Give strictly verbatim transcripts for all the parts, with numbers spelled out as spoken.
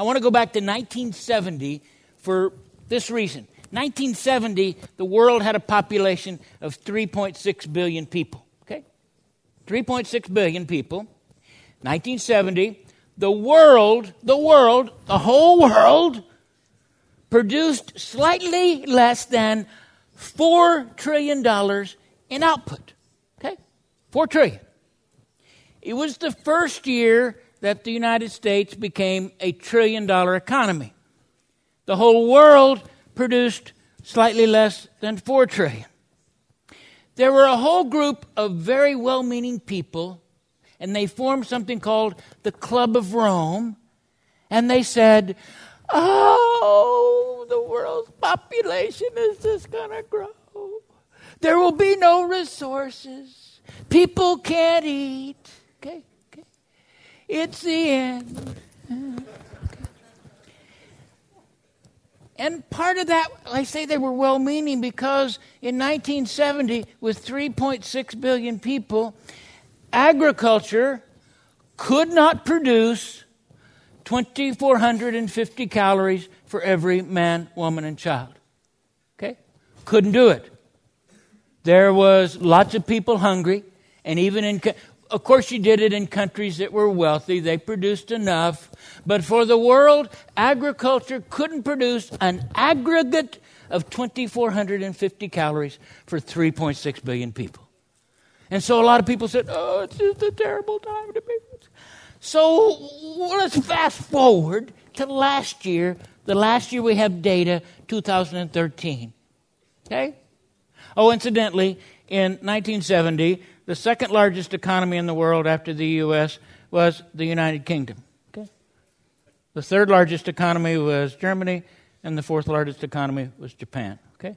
I want to go back to nineteen seventy for this reason. nineteen seventy, the world had a population of three point six billion people. Okay? three point six billion people. nineteen seventy, the world, the world, the whole world produced slightly less than four trillion dollars in output. Okay? four trillion dollars. It was the first year that the United States became a trillion dollar economy. The whole world produced slightly less than four trillion dollars. There were a whole group of very well-meaning people, and they formed something called the Club of Rome, and they said, oh, the world's population is just going to grow. There will be no resources. People can't eat. Okay, okay. It's the end. Okay. And part of that, I say they were well-meaning because in nineteen seventy, with three point six billion people, agriculture could not produce two thousand four hundred fifty calories for every man, woman, and child. Okay? Couldn't do it. There was lots of people hungry, and even in, of course you did it in countries that were wealthy. They produced enough. But for the world, agriculture couldn't produce an aggregate of two thousand four hundred fifty calories for three point six billion people. And so a lot of people said, oh, it's just a terrible time to be. So let's fast forward to last year. The last year we have data, two thousand thirteen. Okay? Oh, incidentally, in nineteen seventy, the second largest economy in the world after the U S was the United Kingdom. Okay? The third largest economy was Germany, and the fourth largest economy was Japan. Okay?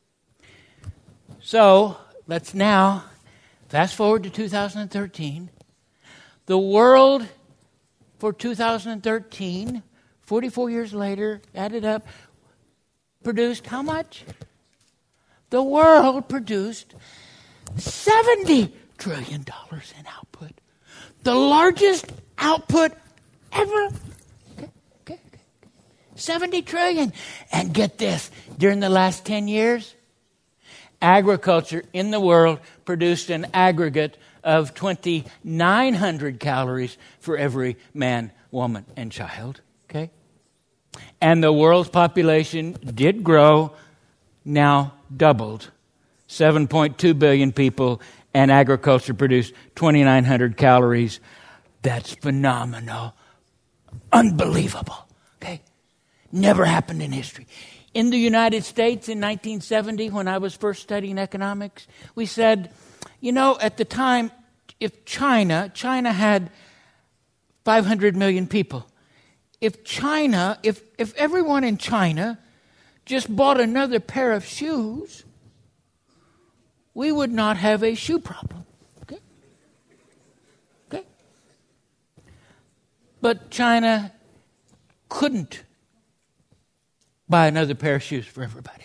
So let's now fast forward to two thousand thirteen. The world for two thousand thirteen, forty-four years later, added up, produced how much? The world produced seventy trillion dollars in output. The largest output ever. Okay, okay, okay. seventy trillion dollars. And get this, during the last ten years, agriculture in the world produced an aggregate of two thousand nine hundred calories for every man, woman, and child. Okay? And the world's population did grow, now doubled. seven point two billion people, and agriculture produced two thousand nine hundred calories. That's phenomenal. Unbelievable. Okay? Never happened in history. In the United States in nineteen seventy, when I was first studying economics, we said, you know, at the time, if China, China had five hundred million people. If China, if, if everyone in China just bought another pair of shoes, we would not have a shoe problem. Okay? Okay? But China couldn't buy another pair of shoes for everybody.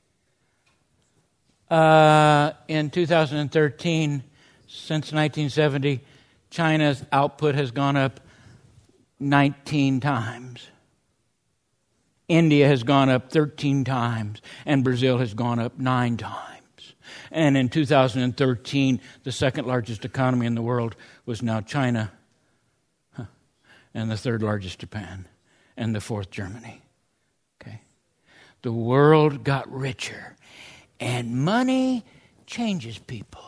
Uh, in two thousand thirteen, since nineteen seventy, China's output has gone up nineteen times. India has gone up thirteen times, and Brazil has gone up nine times. And in two thousand thirteen, the second largest economy in the world was now China, huh. and the third largest Japan, and the fourth Germany. Okay, the world got richer, and money changes people.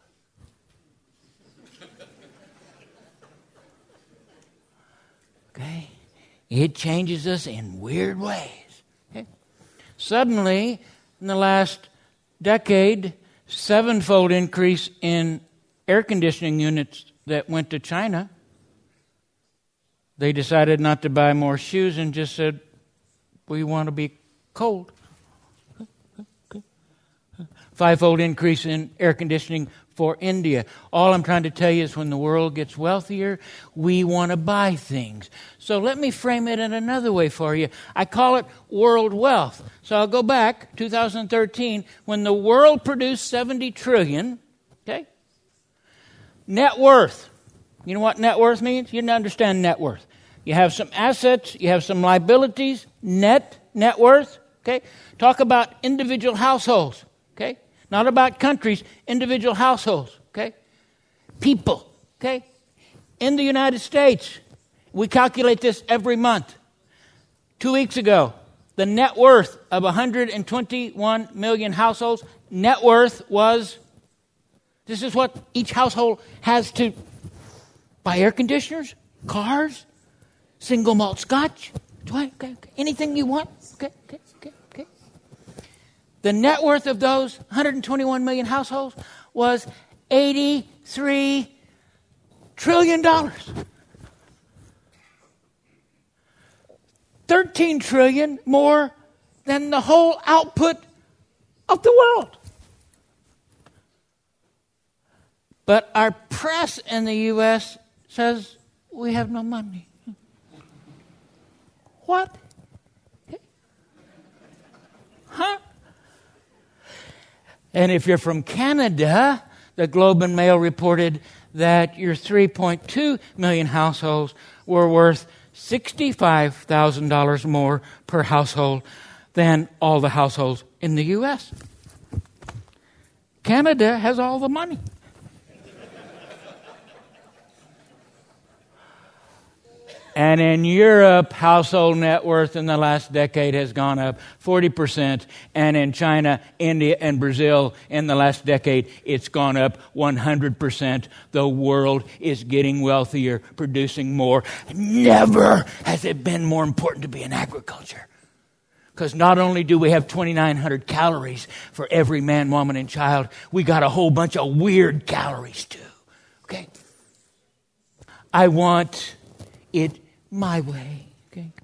Okay? It changes us in weird ways. Okay? Suddenly, in the last decade, sevenfold increase in air conditioning units that went to China. They decided not to buy more shoes and just said, we want to be cold. Fivefold increase in air conditioning for India. All I'm trying to tell you is when the world gets wealthier, we want to buy things. So let me frame it in another way for you. I call it world wealth. So I'll go back, two thousand thirteen, when the world produced seventy trillion, okay? Net worth. You know what net worth means? You didn't understand net worth. you have some assets, you have some liabilities, net, net worth, okay? Talk about individual households, okay? Not about countries, individual households, okay? People, okay? In the United States, we calculate this every month. Two weeks ago, the net worth of one hundred twenty-one million households, net worth was, this is what each household has to buy: air conditioners, cars, single malt scotch, okay, okay, anything you want, okay, okay, okay, okay. The net worth of those one hundred twenty-one million households was eighty-three trillion dollars. thirteen trillion more than the whole output of the world. But our press in the U S says we have no money. What? Huh? And if you're from Canada, the Globe and Mail reported that your three point two million households were worth sixty-five thousand dollars more per household than all the households in the U S. Canada has all the money. And in Europe, household net worth in the last decade has gone up forty percent. And in China, India, and Brazil, in the last decade, it's gone up one hundred percent. The world is getting wealthier, producing more. Never has it been more important to be in agriculture. Because not only do we have twenty-nine hundred calories for every man, woman, and child, we got a whole bunch of weird calories too. Okay? I want it my way. Okay?